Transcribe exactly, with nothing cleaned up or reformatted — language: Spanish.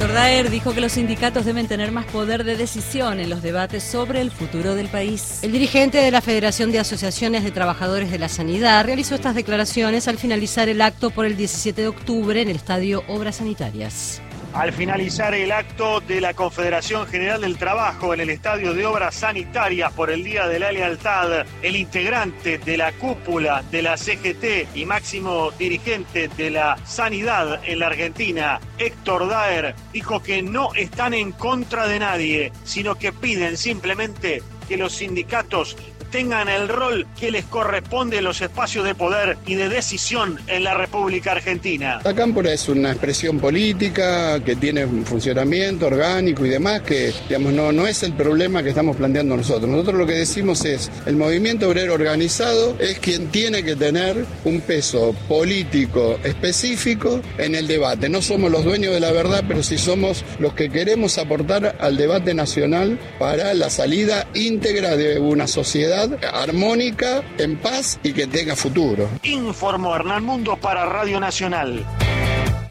Héctor Daer dijo que los sindicatos deben tener más poder de decisión en los debates sobre el futuro del país. El dirigente de la Federación de Asociaciones de Trabajadores de la Sanidad realizó estas declaraciones al finalizar el acto por el diecisiete de octubre en el Estadio Obras Sanitarias. Al finalizar el acto de la Confederación General del Trabajo en el Estadio de Obras Sanitarias por el Día de la Lealtad, el integrante de la cúpula de la C G T y máximo dirigente de la sanidad en la Argentina, Héctor Daer, dijo que no están en contra de nadie, sino que piden simplemente que los sindicatos tengan el rol que les corresponde en los espacios de poder y de decisión en la República Argentina. La cámpora es una expresión política que tiene un funcionamiento orgánico y demás, que digamos no, no es el problema que estamos planteando nosotros. Nosotros lo que decimos es, el movimiento obrero organizado es quien tiene que tener un peso político específico en el debate. No somos los dueños de la verdad, pero sí somos los que queremos aportar al debate nacional para la salida íntegra de una sociedad armónica, en paz y que tenga futuro. Informó Hernán Mundo para Radio Nacional.